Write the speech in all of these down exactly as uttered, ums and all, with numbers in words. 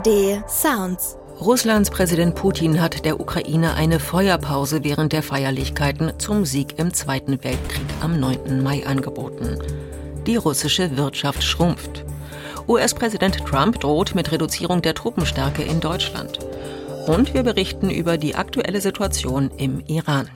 D Sounds. Russlands Präsident Putin hat der Ukraine eine Feuerpause während der Feierlichkeiten zum Sieg im Zweiten Weltkrieg am neunten Mai angeboten. Die russische Wirtschaft schrumpft. U S-Präsident Trump droht mit Reduzierung der Truppenstärke in Deutschland. Und wir berichten über die aktuelle Situation im Iran.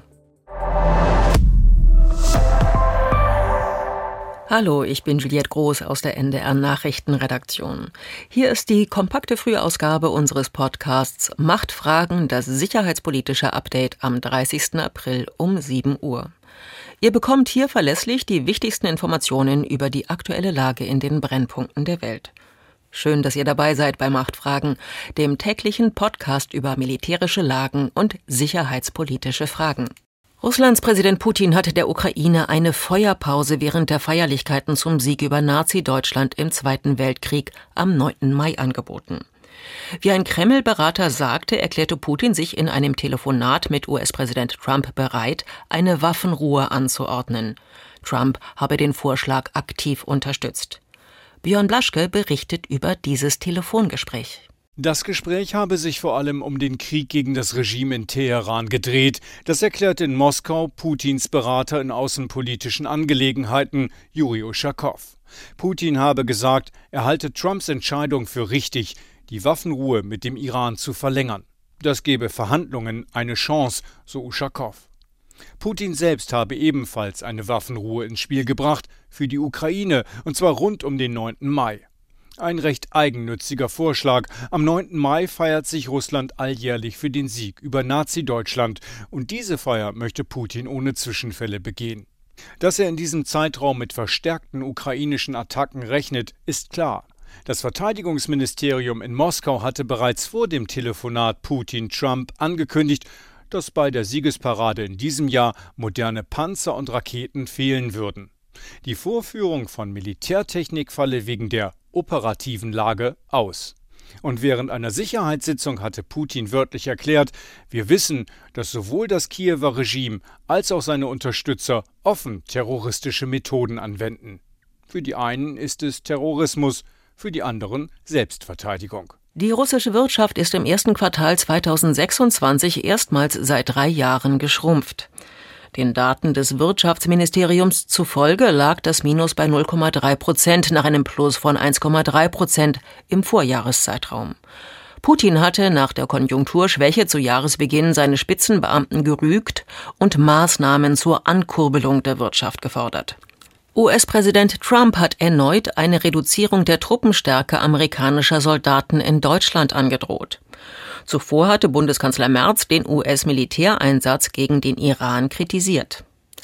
Hallo, ich bin Juliette Groß aus der N D R-Nachrichtenredaktion. Hier ist die kompakte Frühausgabe unseres Podcasts Machtfragen, das sicherheitspolitische Update am dreißigsten April um sieben Uhr. Ihr bekommt hier verlässlich die wichtigsten Informationen über die aktuelle Lage in den Brennpunkten der Welt. Schön, dass ihr dabei seid bei Machtfragen, dem täglichen Podcast über militärische Lagen und sicherheitspolitische Fragen. Russlands Präsident Putin hat der Ukraine eine Feuerpause während der Feierlichkeiten zum Sieg über Nazi-Deutschland im Zweiten Weltkrieg am neunten Mai angeboten. Wie ein Kreml-Berater sagte, erklärte Putin sich in einem Telefonat mit U S-Präsident Trump bereit, eine Waffenruhe anzuordnen. Trump habe den Vorschlag aktiv unterstützt. Björn Blaschke berichtet über dieses Telefongespräch. Das Gespräch habe sich vor allem um den Krieg gegen das Regime in Teheran gedreht. Das erklärte in Moskau Putins Berater in außenpolitischen Angelegenheiten, Juri Uschakow. Putin habe gesagt, er halte Trumps Entscheidung für richtig, die Waffenruhe mit dem Iran zu verlängern. Das gebe Verhandlungen eine Chance, so Uschakow. Putin selbst habe ebenfalls eine Waffenruhe ins Spiel gebracht für die Ukraine, und zwar rund um den neunten Mai. Ein recht eigennütziger Vorschlag. Am neunten Mai feiert sich Russland alljährlich für den Sieg über Nazi-Deutschland. Und diese Feier möchte Putin ohne Zwischenfälle begehen. Dass er in diesem Zeitraum mit verstärkten ukrainischen Attacken rechnet, ist klar. Das Verteidigungsministerium in Moskau hatte bereits vor dem Telefonat Putin-Trump angekündigt, dass bei der Siegesparade in diesem Jahr moderne Panzer und Raketen fehlen würden. Die Vorführung von Militärtechnik falle wegen der operativen Lage aus. Und während einer Sicherheitssitzung hatte Putin wörtlich erklärt, wir wissen, dass sowohl das Kiewer Regime als auch seine Unterstützer offen terroristische Methoden anwenden. Für die einen ist es Terrorismus, für die anderen Selbstverteidigung. Die russische Wirtschaft ist im ersten Quartal zweitausendsechsundzwanzig erstmals seit drei Jahren geschrumpft. Den Daten des Wirtschaftsministeriums zufolge lag das Minus bei null Komma drei Prozent nach einem Plus von eins Komma drei Prozent im Vorjahreszeitraum. Putin hatte nach der Konjunkturschwäche zu Jahresbeginn seine Spitzenbeamten gerügt und Maßnahmen zur Ankurbelung der Wirtschaft gefordert. U S-Präsident Trump hat erneut eine Reduzierung der Truppenstärke amerikanischer Soldaten in Deutschland angedroht. Zuvor hatte Bundeskanzler Merz den U S-Militäreinsatz gegen den Iran kritisiert.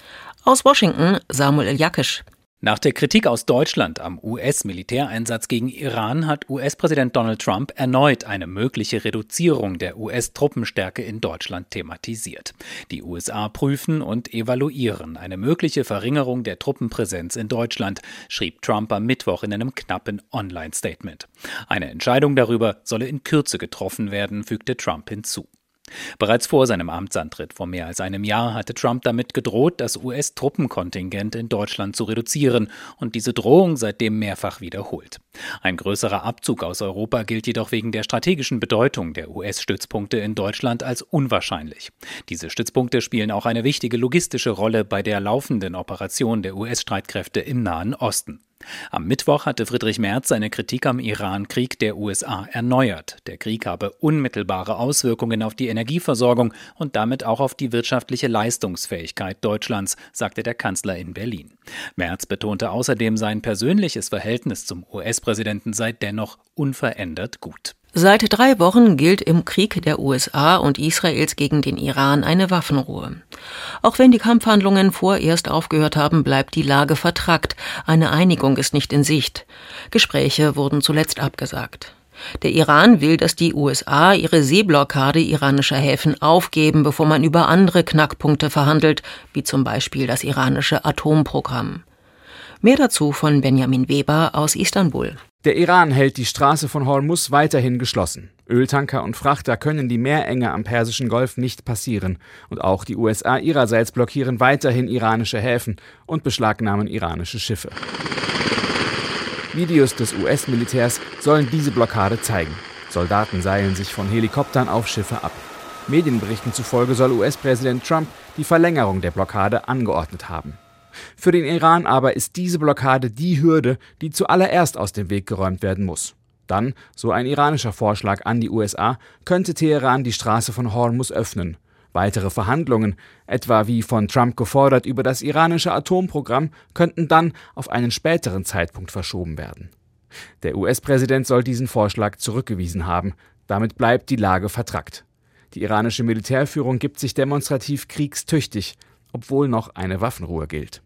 Aus Washington Samuel Jakisch. Nach der Kritik aus Deutschland am U S-Militäreinsatz gegen Iran hat U S-Präsident Donald Trump erneut eine mögliche Reduzierung der U S-Truppenstärke in Deutschland thematisiert. Die U S A prüfen und evaluieren eine mögliche Verringerung der Truppenpräsenz in Deutschland, schrieb Trump am Mittwoch in einem knappen Online-Statement. Eine Entscheidung darüber solle in Kürze getroffen werden, fügte Trump hinzu. Bereits vor seinem Amtsantritt vor mehr als einem Jahr hatte Trump damit gedroht, das U S-Truppenkontingent in Deutschland zu reduzieren und diese Drohung seitdem mehrfach wiederholt. Ein größerer Abzug aus Europa gilt jedoch wegen der strategischen Bedeutung der U S-Stützpunkte in Deutschland als unwahrscheinlich. Diese Stützpunkte spielen auch eine wichtige logistische Rolle bei der laufenden Operation der U S-Streitkräfte im Nahen Osten. Am Mittwoch hatte Friedrich Merz seine Kritik am Iran-Krieg der U S A erneuert. Der Krieg habe unmittelbare Auswirkungen auf die Energieversorgung und damit auch auf die wirtschaftliche Leistungsfähigkeit Deutschlands, sagte der Kanzler in Berlin. Merz betonte außerdem, sein persönliches Verhältnis zum U S-Präsidenten sei dennoch unverändert gut. Seit drei Wochen gilt im Krieg der U S A und Israels gegen den Iran eine Waffenruhe. Auch wenn die Kampfhandlungen vorerst aufgehört haben, bleibt die Lage vertrackt. Eine Einigung ist nicht in Sicht. Gespräche wurden zuletzt abgesagt. Der Iran will, dass die U S A ihre Seeblockade iranischer Häfen aufgeben, bevor man über andere Knackpunkte verhandelt, wie zum Beispiel das iranische Atomprogramm. Mehr dazu von Benjamin Weber aus Istanbul. Der Iran hält die Straße von Hormuz weiterhin geschlossen. Öltanker und Frachter können die Meerenge am Persischen Golf nicht passieren. Und auch die U S A ihrerseits blockieren weiterhin iranische Häfen und beschlagnahmen iranische Schiffe. Videos des U S-Militärs sollen diese Blockade zeigen. Soldaten seilen sich von Helikoptern auf Schiffe ab. Medienberichten zufolge soll U S-Präsident Trump die Verlängerung der Blockade angeordnet haben. Für den Iran aber ist diese Blockade die Hürde, die zuallererst aus dem Weg geräumt werden muss. Dann, so ein iranischer Vorschlag an die U S A, könnte Teheran die Straße von Hormuz öffnen. Weitere Verhandlungen, etwa wie von Trump gefordert über das iranische Atomprogramm, könnten dann auf einen späteren Zeitpunkt verschoben werden. Der U S-Präsident soll diesen Vorschlag zurückgewiesen haben. Damit bleibt die Lage vertrackt. Die iranische Militärführung gibt sich demonstrativ kriegstüchtig, obwohl noch eine Waffenruhe gilt.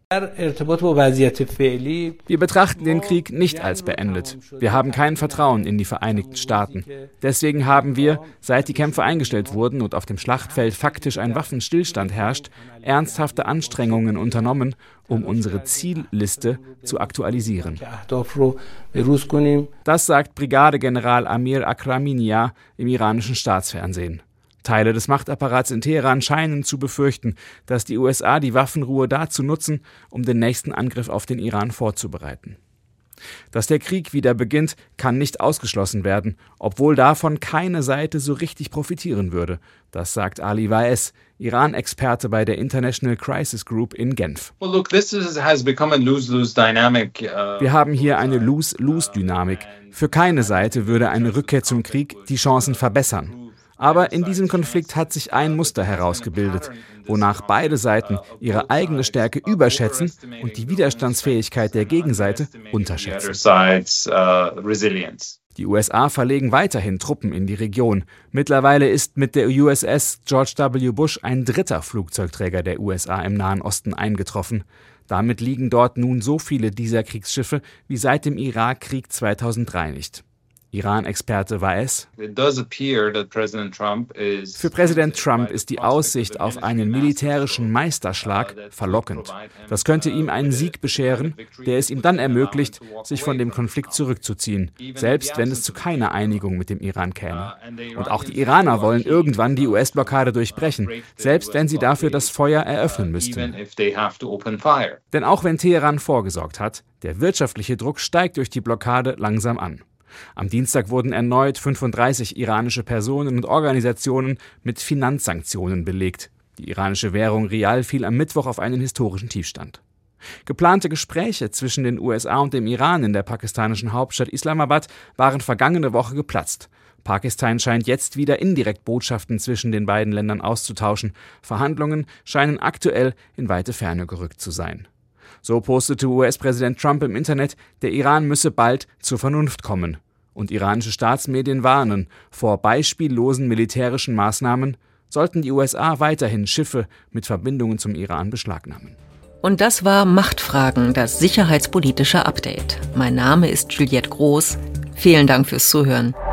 Wir betrachten den Krieg nicht als beendet. Wir haben kein Vertrauen in die Vereinigten Staaten. Deswegen haben wir, seit die Kämpfe eingestellt wurden und auf dem Schlachtfeld faktisch ein Waffenstillstand herrscht, ernsthafte Anstrengungen unternommen, um unsere Zielliste zu aktualisieren. Das sagt Brigadegeneral Amir Akraminia im iranischen Staatsfernsehen. Teile des Machtapparats in Teheran scheinen zu befürchten, dass die U S A die Waffenruhe dazu nutzen, um den nächsten Angriff auf den Iran vorzubereiten. Dass der Krieg wieder beginnt, kann nicht ausgeschlossen werden, obwohl davon keine Seite so richtig profitieren würde. Das sagt Ali Vaez, Iran-Experte bei der International Crisis Group in Genf. Wir haben hier eine Lose-Lose-Dynamik. Für keine Seite würde eine Rückkehr zum Krieg die Chancen verbessern. Aber in diesem Konflikt hat sich ein Muster herausgebildet, wonach beide Seiten ihre eigene Stärke überschätzen und die Widerstandsfähigkeit der Gegenseite unterschätzen. Die U S A verlegen weiterhin Truppen in die Region. Mittlerweile ist mit der U S S George W. Bush ein dritter Flugzeugträger der U S A im Nahen Osten eingetroffen. Damit liegen dort nun so viele dieser Kriegsschiffe wie seit dem Irakkrieg zweitausenddrei nicht. Iran-Experte Vaez: Für Präsident Trump ist die Aussicht auf einen militärischen Meisterschlag verlockend. Das könnte ihm einen Sieg bescheren, der es ihm dann ermöglicht, sich von dem Konflikt zurückzuziehen, selbst wenn es zu keiner Einigung mit dem Iran käme. Und auch die Iraner wollen irgendwann die U S-Blockade durchbrechen, selbst wenn sie dafür das Feuer eröffnen müssten. Denn auch wenn Teheran vorgesorgt hat, der wirtschaftliche Druck steigt durch die Blockade langsam an. Am Dienstag wurden erneut fünfunddreißig iranische Personen und Organisationen mit Finanzsanktionen belegt. Die iranische Währung Rial fiel am Mittwoch auf einen historischen Tiefstand. Geplante Gespräche zwischen den U S A und dem Iran in der pakistanischen Hauptstadt Islamabad waren vergangene Woche geplatzt. Pakistan scheint jetzt wieder indirekt Botschaften zwischen den beiden Ländern auszutauschen. Verhandlungen scheinen aktuell in weite Ferne gerückt zu sein. So postete U S-Präsident Trump im Internet, der Iran müsse bald zur Vernunft kommen. Und iranische Staatsmedien warnen vor beispiellosen militärischen Maßnahmen, sollten die U S A weiterhin Schiffe mit Verbindungen zum Iran beschlagnahmen. Und das war Machtfragen, das sicherheitspolitische Update. Mein Name ist Juliette Groß. Vielen Dank fürs Zuhören.